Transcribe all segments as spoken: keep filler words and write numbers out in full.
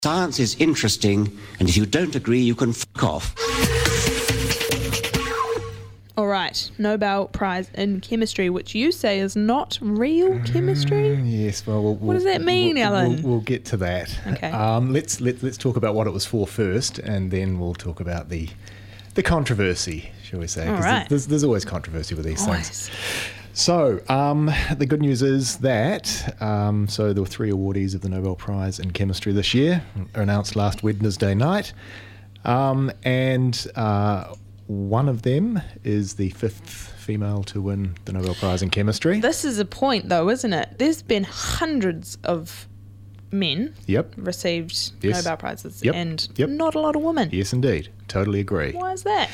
Science is interesting, and if you don't agree, you can fuck off. All right, Nobel Prize in Chemistry, which you say is not real chemistry? Mm, yes, well, we'll, what does that mean, we'll, Alan? We'll, we'll get to that. Okay. Um, let's let, let's talk about what it was for first, and then we'll talk about the the controversy, shall we say? All 'Cause right. There's, there's always controversy with these Always. things. So, um, the good news is that um, so there were three awardees of the Nobel Prize in Chemistry this year, announced last Wednesday night, um, and uh, one of them is the fifth female to win the Nobel Prize in Chemistry. This is a point, though, isn't it? There's been hundreds of men Yep. received Yes. Nobel Prizes, Yep. and Yep. not a lot of women. Yes, indeed. Totally agree. Why is that?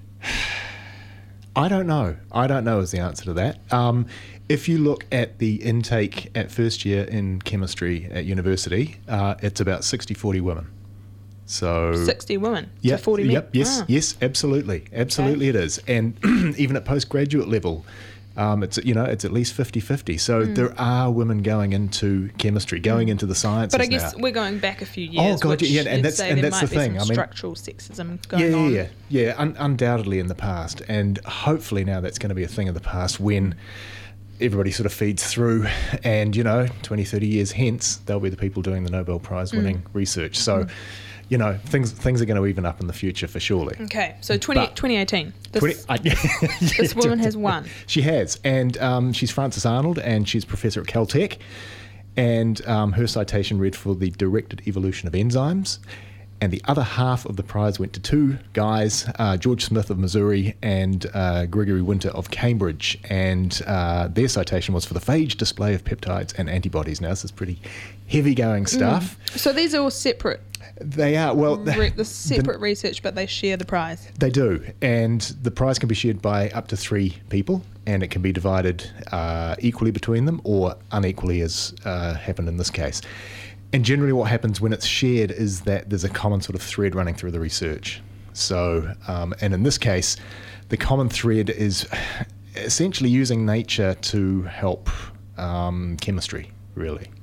I don't know. I don't know is the answer to that. Um, if you look at the intake at first year in chemistry at university, uh, it's about sixty forty women. So sixty women yep, to forty men? Yep, yes, Ah. yes, absolutely. Absolutely it is. And even at postgraduate level, um, it's you know it's at least fifty-fifty. So Mm. there are women going into chemistry, going into the sciences But I guess now. we're going back a few years. God, which yeah, and you'd that's- say and there that's might the be thing. some I mean- structural sexism going yeah, yeah, on. yeah, yeah, un- undoubtedly in the past, and hopefully now that's going to be a thing of the past when everybody sort of feeds through, and you know, twenty, thirty years hence, they'll be the people doing the Nobel Prize winning Mm. research. So, you know, things things are going to even up in the future for surely. Okay, so twenty, But- twenty eighteen. This, twenty I, this woman has won. She has, and um, she's Frances Arnold, and she's professor at Caltech, and um, her citation read for the directed evolution of enzymes. And the other half of the prize went to two guys, uh, George Smith of Missouri and uh, Gregory Winter of Cambridge. And uh, their citation was for the phage display of peptides and antibodies. Now, this is pretty heavy-going stuff. Mm. So these are all separate, They are, well... re- the separate research, but they share the prize. They do, and the prize can be shared by up to three people, and it can be divided uh, equally between them or unequally, as uh, happened in this case. And generally what happens when it's shared is that there's a common sort of thread running through the research. So, um, and in this case, the common thread is essentially using nature to help um, chemistry, really.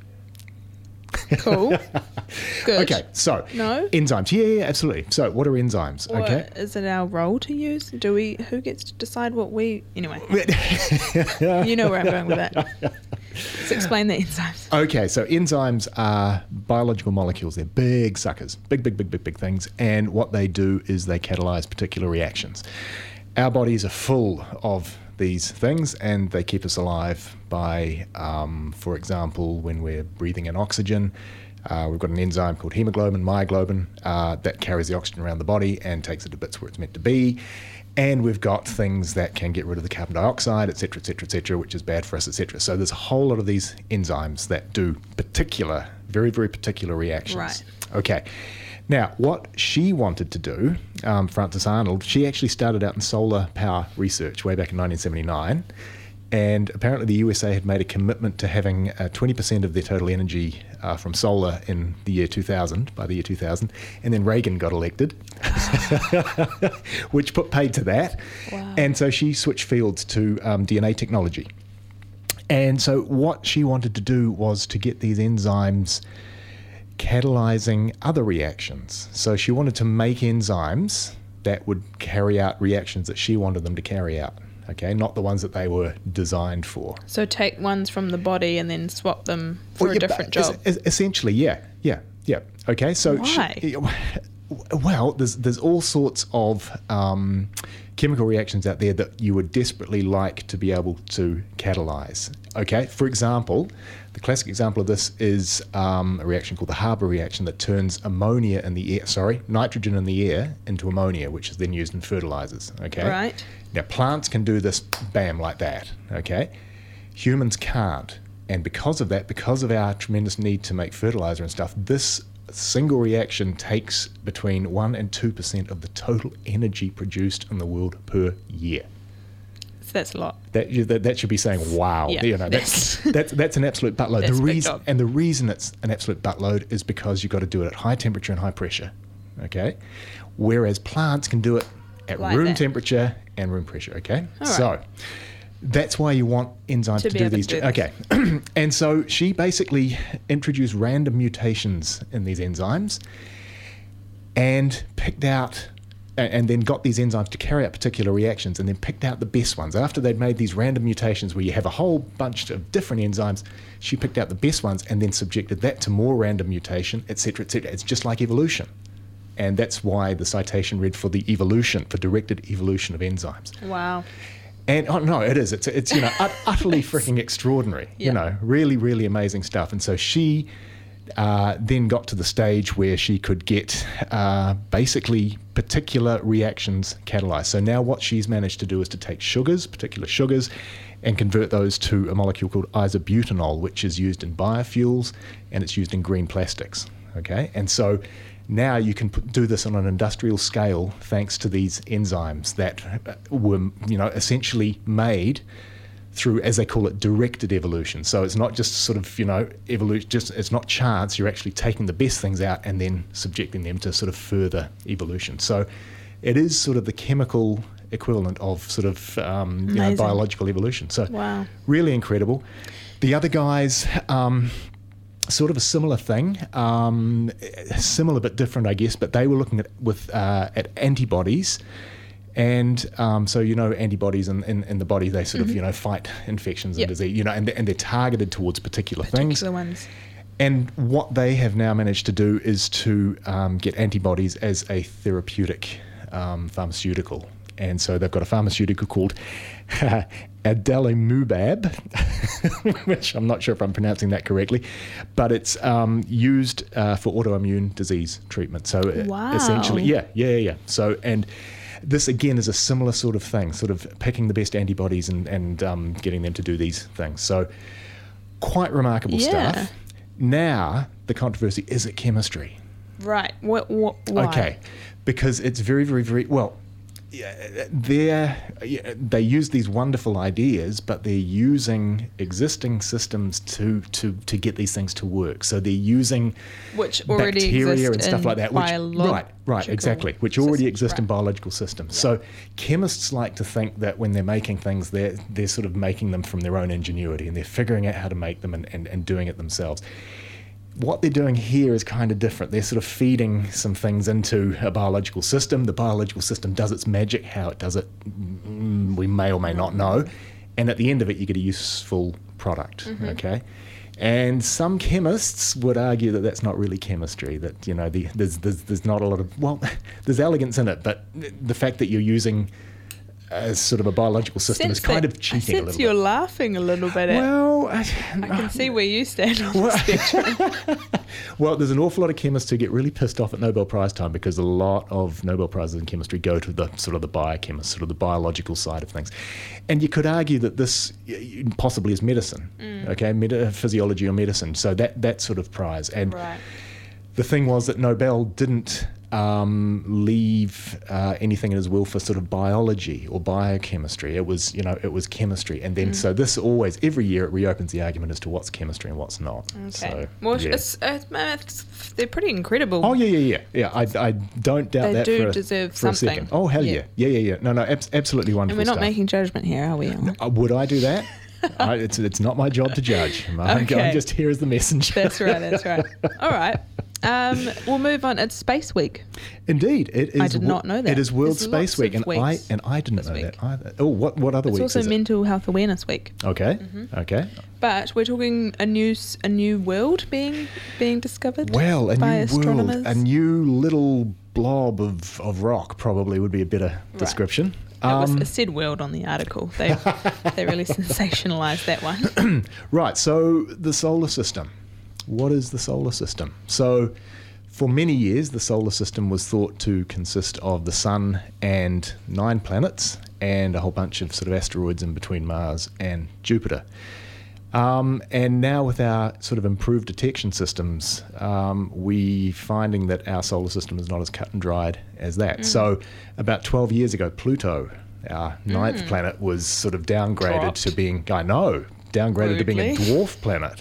Cool. Good. Okay, so No? enzymes. Yeah, yeah, absolutely. So what are enzymes? What, Okay. is it our role to use? Do we? Who gets to decide what we? Anyway, you know where I'm going with that. Let's explain the enzymes. Okay, so enzymes are biological molecules. They're big suckers, big, big, big, big, big things. And what they do is they catalyze particular reactions. Our bodies are full of these things, and they keep us alive by, um, for example, when we're breathing in oxygen, uh, we've got an enzyme called hemoglobin, myoglobin, uh, that carries the oxygen around the body and takes it to bits where it's meant to be. And we've got things that can get rid of the carbon dioxide, et cetera, et cetera, et cetera, which is bad for us, et cetera. So there's a whole lot of these enzymes that do particular, very, very particular reactions. Right. Okay. Now, what she wanted to do, um, Frances Arnold, she actually started out in solar power research way back in nineteen seventy-nine. And apparently the U S A had made a commitment to having uh, twenty percent of their total energy uh, from solar in the year two thousand, by the year two thousand. And then Reagan got elected, which put paid to that. Wow. And so she switched fields to um, D N A technology. And so what she wanted to do was to get these enzymes catalyzing other reactions. So she wanted to make enzymes that would carry out reactions that she wanted them to carry out. Okay, not the ones that they were designed for. So take ones from the body and then swap them for Well, a yeah, different but job. es- es- essentially, yeah, yeah, yeah. Okay, so Why? She, well, there's there's all sorts of um, chemical reactions out there that you would desperately like to be able to catalyze. Okay, for example, the classic example of this is um, a reaction called the Haber reaction that turns ammonia in the air, sorry, nitrogen in the air into ammonia, which is then used in fertilizers. Okay, Right. Now plants can do this, bam, like that. Okay, humans can't, and because of that, because of our tremendous need to make fertilizer and stuff, this single reaction takes between one and two percent of the total energy produced in the world per year. So that's a lot. That that, that should be saying, wow, Yeah, you know, that's that's- that's that's an absolute buttload. That's The a big reason job. and the reason it's an absolute buttload is because you've got to do it at high temperature and high pressure. Okay, whereas plants can do it at Like room that. temperature and room pressure. Okay, All right. so That's why you want enzymes To to, be do able to these. do okay. And so she basically introduced random mutations in these enzymes and picked out, and then got these enzymes to carry out particular reactions, and then picked out the best ones. After they'd made these random mutations where you have a whole bunch of different enzymes, she picked out the best ones and then subjected that to more random mutation, et cetera, et cetera. It's just like evolution. And that's why the citation read for the evolution, for directed evolution of enzymes. Wow. And oh no, it is. It's it's you know ut- utterly freaking extraordinary. Yeah. You know, really really amazing stuff. And so she uh, then got to the stage where she could get uh, basically particular reactions catalyzed. So now what she's managed to do is to take sugars, particular sugars, and convert those to a molecule called isobutanol, which is used in biofuels and it's used in green plastics. Okay, and so now you can put, do this on an industrial scale thanks to these enzymes that were, you know, essentially made through, as they call it, directed evolution. So it's not just sort of, you know, evolution, just it's not chance. You're actually taking the best things out and then subjecting them to sort of further evolution. So it is sort of the chemical equivalent of sort of um, you know, biological evolution. So wow. Really incredible. The other guys. Um, Sort of a similar thing, um, similar but different, I guess. But they were looking at with uh, at antibodies, and um, so you know, antibodies in, in, in the body, they sort mm-hmm. of you know fight infections yep. and disease, you know, and they're, and they're targeted towards particular, particular things. ones. And what they have now managed to do is to um, get antibodies as a therapeutic um, pharmaceutical. And so they've got a pharmaceutical called adalimumab, which I'm not sure if I'm pronouncing that correctly, but it's um, used uh, for autoimmune disease treatment. So wow. essentially, yeah, yeah, yeah. So, and this again is a similar sort of thing, sort of picking the best antibodies and, and um, getting them to do these things. So quite remarkable yeah. stuff. Now, the controversy, is it chemistry? Right. What, what, why? Okay. Because it's very, very, very, well, yeah, they're, yeah, they use these wonderful ideas, but they're using existing systems to, to, to get these things to work. So they're using which already bacteria exist and stuff in like that. Which, right, right, exactly. Which already systems, exist right. in biological systems. Yeah. So chemists like to think that when they're making things, they're, they're sort of making them from their own ingenuity and they're figuring out how to make them and, and, and doing it themselves. What they're doing here is kind of different. They're sort of feeding some things into a biological system. The biological system does its magic. How it does it, mm, we may or may not know. And at the end of it, you get a useful product, mm-hmm. okay? And some chemists would argue that that's not really chemistry, that, you know, the, there's, there's, there's not a lot of, well, there's elegance in it, but the fact that you're using as sort of a biological system sense is kind that, of cheating I a little sense you're bit. laughing a little bit at. Well, I, I can see where you stand on well, the spectrum. Well, there's an awful lot of chemists who get really pissed off at Nobel Prize time because a lot of Nobel Prizes in chemistry go to the sort of the biochemist, sort of the biological side of things. And you could argue that this possibly is medicine, mm. okay, Meta- physiology or medicine. So that, that sort of prize. And right. the thing was that Nobel didn't um, leave uh, anything in his will for sort of biology or biochemistry. It was, you know, it was chemistry. And then, mm. so this always, every year it reopens the argument as to what's chemistry and what's not. Okay. So, well, yeah. it's, it's, it's, they're pretty incredible. Oh, yeah, yeah, yeah. Yeah, I, I don't doubt they that do for, a, deserve for a something. second. Oh, hell yeah. Yeah, yeah, yeah. No, no, ab- absolutely wonderful And we're not stuff. making judgment here, are we? Alan? Uh, would I do that? I, it's, it's not my job to judge. I'm, Okay. I'm just here as the messenger. That's right, that's right. All right. Um, we'll move on. It's Space Week. Indeed, it is. I did not know that. It is World There's Space lots Week, of and I weeks and I didn't know this week. that either. Oh, what what other It's weeks also is it? Mental Health Awareness Week. Okay, Mm-hmm. okay. But we're talking a new s- a new world being being discovered. Well, a by new astronomers. world, a new little blob of, of rock probably would be a better Right. description. It was Um, a said world on the article. They they really sensationalised that one. Right, so the solar system. What is the solar system? So for many years, the solar system was thought to consist of the sun and nine planets and a whole bunch of sort of asteroids in between Mars and Jupiter. Um, and now with our sort of improved detection systems, um, we're finding that our solar system is not as cut and dried as that. Mm. So about twelve years ago, Pluto, our ninth mm. planet, was sort of downgraded Dropped. to being, I know, downgraded Rudely. to being a dwarf planet.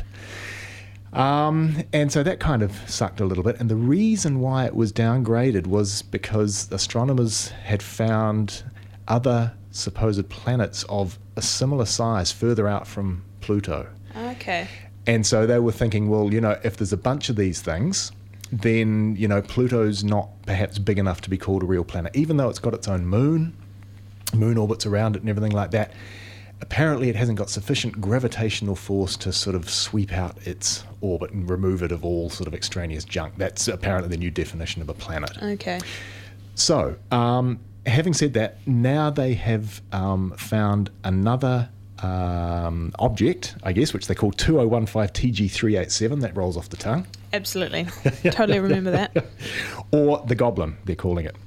Um, and so that kind of sucked a little bit. And the reason why it was downgraded was because astronomers had found other supposed planets of a similar size further out from Pluto. Okay. And so they were thinking, well, you know, if there's a bunch of these things, then, you know, Pluto's not perhaps big enough to be called a real planet, even though it's got its own moon, moon orbits around it and everything like that. Apparently it hasn't got sufficient gravitational force to sort of sweep out its orbit and remove it of all sort of extraneous junk. That's apparently the new definition of a planet. Okay. So, um, having said that, now they have um, found another um, object, I guess, which they call two oh one five T G three eighty-seven. That rolls off the tongue. Absolutely. Totally remember that. Or the Goblin, they're calling it.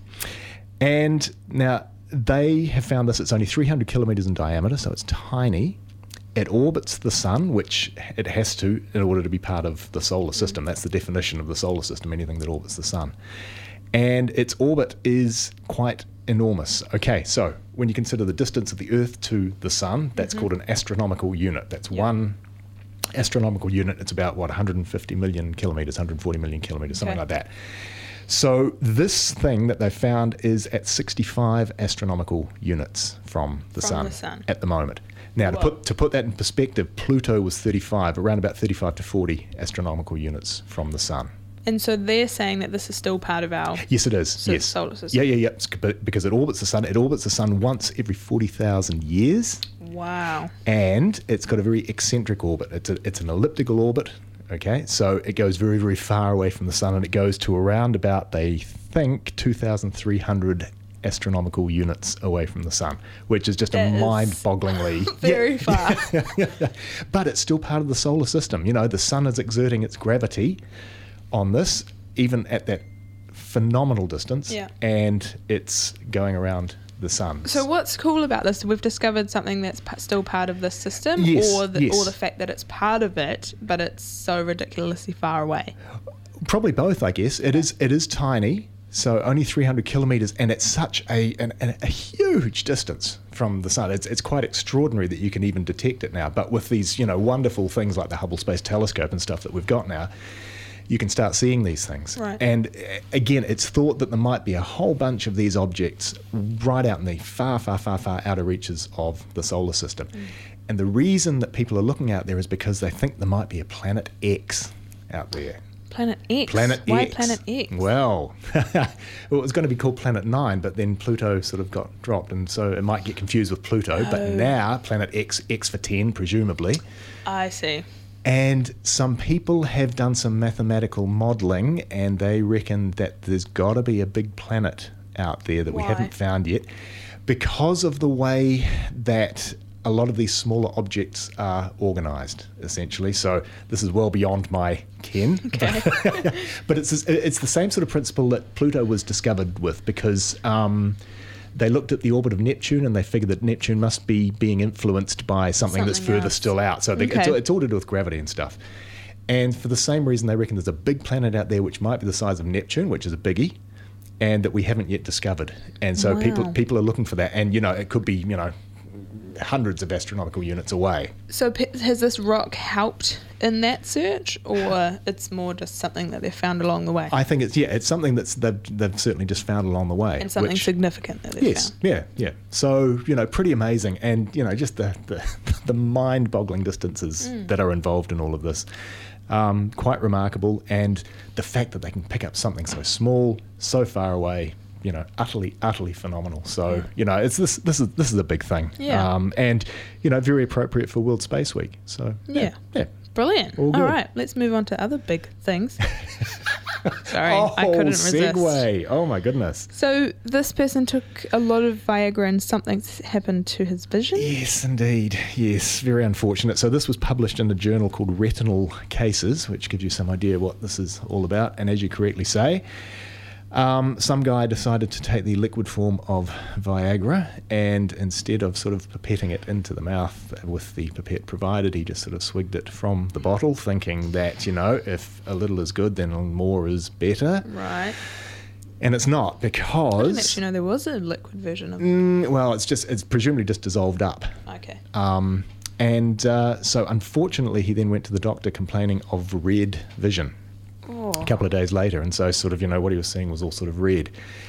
And now they have found this. It's only three hundred kilometres in diameter, so it's tiny. It orbits the sun, which it has to in order to be part of the solar system. That's the definition of the solar system, anything that orbits the sun. And its orbit is quite enormous. Okay, so when you consider the distance of the Earth to the sun, that's mm-hmm. called an astronomical unit. That's yep. one astronomical unit. It's about, what, one hundred fifty million kilometres, one hundred forty million kilometres, something okay. like that. So this thing that they've found is at sixty-five astronomical units from the, from sun, the sun at the moment. Now, to put to put that in perspective, Pluto was thirty-five, around about thirty-five to forty astronomical units from the sun. And so they're saying that this is still part of our yes, it is. so yes, solar system. Yeah, yeah, yeah. It's because it orbits the sun. It orbits the sun once every forty thousand years. Wow. And it's got a very eccentric orbit. It's a, it's an elliptical orbit. Okay, so it goes very, very far away from the sun, and it goes to around about, they think, two thousand three hundred astronomical units away from the sun, which is just that a mind-bogglingly very yeah. far. But it's still part of the solar system. You know, the sun is exerting its gravity on this, even at that phenomenal distance, yeah. and it's going around the sun. So what's cool about this? We've discovered something that's p- still part of this system, yes, or the yes. or the fact that it's part of it, but it's so ridiculously far away. Probably both, I guess. It is it is tiny, so only three hundred kilometres, and it's such a an, an, a huge distance from the sun. It's it's quite extraordinary that you can even detect it now. But with these, you know, wonderful things like the Hubble Space Telescope and stuff that we've got now, you can start seeing these things. Right. And uh, again, it's thought that there might be a whole bunch of these objects right out in the far, far, far, far outer reaches of the solar system. Mm. And the reason that people are looking out there is because they think there might be a Planet X out there. Planet X? Planet Why X. Planet X? Well, well, it was going to be called Planet Nine, but then Pluto sort of got dropped, and so it might get confused with Pluto. Oh. But now, Planet X, X for ten, presumably. I see. And some people have done some mathematical modelling, and they reckon that there's got to be a big planet out there that Why? we haven't found yet, because of the way that a lot of these smaller objects are organised, essentially. So this is well beyond my ken. Okay. But it's it's the same sort of principle that Pluto was discovered with, because um, they looked at the orbit of Neptune and they figured that Neptune must be being influenced by something, Something that's further else. still out. So they, Okay. it's, it's all to do with gravity and stuff. And for the same reason, they reckon there's a big planet out there which might be the size of Neptune, which is a biggie, and that we haven't yet discovered. And so Wow. people people are looking for that. And, you know, it could be, you know, hundreds of astronomical units away. So p- has this rock helped in that search, or it's more just something that they've found along the way? I think it's, yeah, it's something that's they've, they've certainly just found along the way. and something which- significant that they've Yes, found. yeah, yeah. So, you know, pretty amazing. And, you know, just the, the, the mind-boggling distances Mm. that are involved in all of this. Um, quite remarkable. And the fact that they can pick up something so small, so far away, you know, utterly, utterly phenomenal. So, Yeah. you know, it's this this is this is a big thing. Yeah. Um, and, you know, very appropriate for World Space Week. So, yeah. Yeah. yeah. Brilliant. All All good. right, let's move on to other big things. Sorry, oh, I couldn't resist. segue. Oh, my goodness. So this person took a lot of Viagra and something's happened to his vision? Yes, indeed. Yes, very unfortunate. So this was published in a journal called Retinal Cases, which gives you some idea what this is all about. And as you correctly say, um, some guy decided to take the liquid form of Viagra, and instead of sort of pipetting it into the mouth with the pipette provided, he just sort of swigged it from the bottle, thinking that, you know, if a little is good, then more is better. Right. And it's not, I didn't because... actually know there was a liquid version of Mm, well, it's just it's presumably just dissolved up. Okay. Um, and uh, so unfortunately, he then went to the doctor complaining of red vision Oh. a couple of days later. And so sort of, you know, what he was seeing was all sort of red.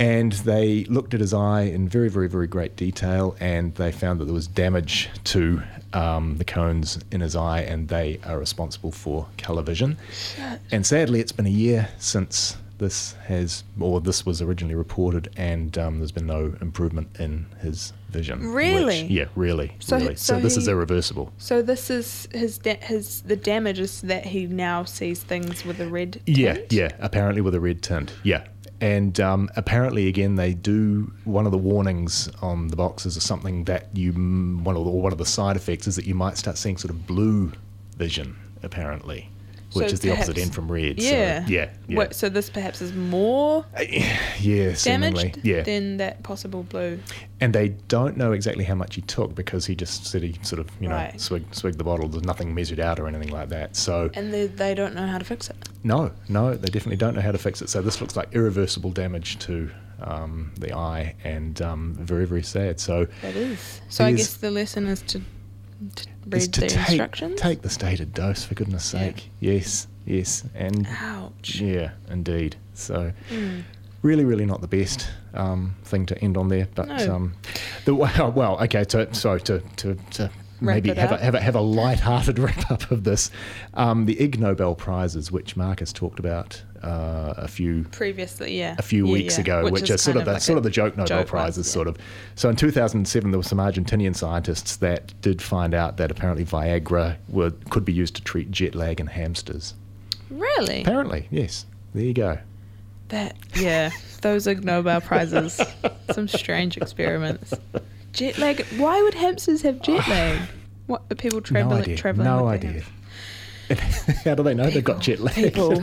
And they looked at his eye in very, very, very great detail, and they found that there was damage to um, the cones in his eye, and they are responsible for colour vision. Shit. And sadly, it's been a year since this has, or this was originally reported, and um, there's been no improvement in his vision. Really? Which, yeah, really, So- really. So, so this he- is irreversible. So this is his da- his the damage is that he now sees things with a red Yeah, tint? yeah, apparently with a red tint, yeah. And um, apparently, again, they do, one of the warnings on the boxes is something that you, mm, one of the, or one of the side effects is that you might start seeing sort of blue vision, apparently, which So is the opposite perhaps- end from red. Yeah. So, yeah, yeah. What, so this perhaps is more Uh, yeah, seemingly, damaged yeah. than that possible blue. And they don't know exactly how much he took because he just said he sort of, you know, Right. swig, swigged the bottle. There's nothing measured out or anything like that. So, And they, they don't know how to fix it. no, no, they definitely don't know how to fix it. So this looks like irreversible damage to um, the eye, and um, very, very sad. So That is. So I He's- guess the lesson is to, to is read to the take, instructions. take the stated dose, for goodness Yeah. sake. Yes, yes. And Ouch. yeah, indeed. So Mm. really, really not the best um, thing to end on there. But No. um, the well, well, okay. To, so to to, to Wrap maybe it have a, up. have a have a light-hearted wrap up of this. Um, the Ig Nobel prizes, which Marcus talked about uh, a few Previously, yeah. a few Yeah, weeks yeah. ago, which, is are sort kind of the like sort a of the joke Nobel joke one, prizes, yeah. sort of. So in two thousand seven, there were some Argentinian scientists that did find out that apparently Viagra were, could be used to treat jet lag in hamsters. Really? Apparently, yes. There you go. That, yeah. Those Ig Nobel prizes. Some strange experiments. Jet lag. Why would hamsters have jet lag? What are people no traveling? idea. traveling No with their idea. hamsters? How do they know they've got jet lag? People.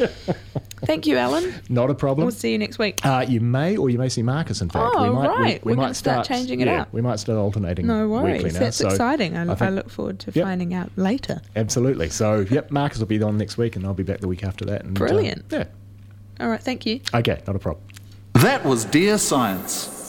Thank you, Alan. Not a problem. We'll see you next week. Uh, you may, or you may see Marcus. In fact, Oh, we might. right. We, we We're might gonna start changing it yeah, up. We might start alternating. No weekly worries. now. That's So exciting. I, I I, think- look forward to Yep. finding out later. Absolutely. So, yep, Marcus will be on next week, and I'll be back the week after that. And, uh, Brilliant. yeah. All right. Thank you. Okay. Not a problem. That was Dear Science.